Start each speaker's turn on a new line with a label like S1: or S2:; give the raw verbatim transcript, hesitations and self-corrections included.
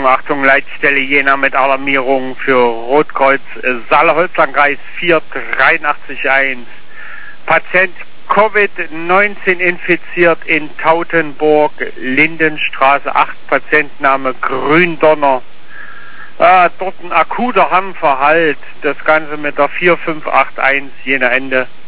S1: Achtung, Achtung, Leitstelle Jena mit Alarmierung für Rotkreuz äh, Saale-Holz-Landkreis vier drei acht eins. Patient Covid neunzehn infiziert in Tautenburg, Lindenstraße acht, Patientenname Gründonner. Ah, dort ein akuter Harnverhalt, das Ganze mit der vier fünf acht eins, Jena Ende.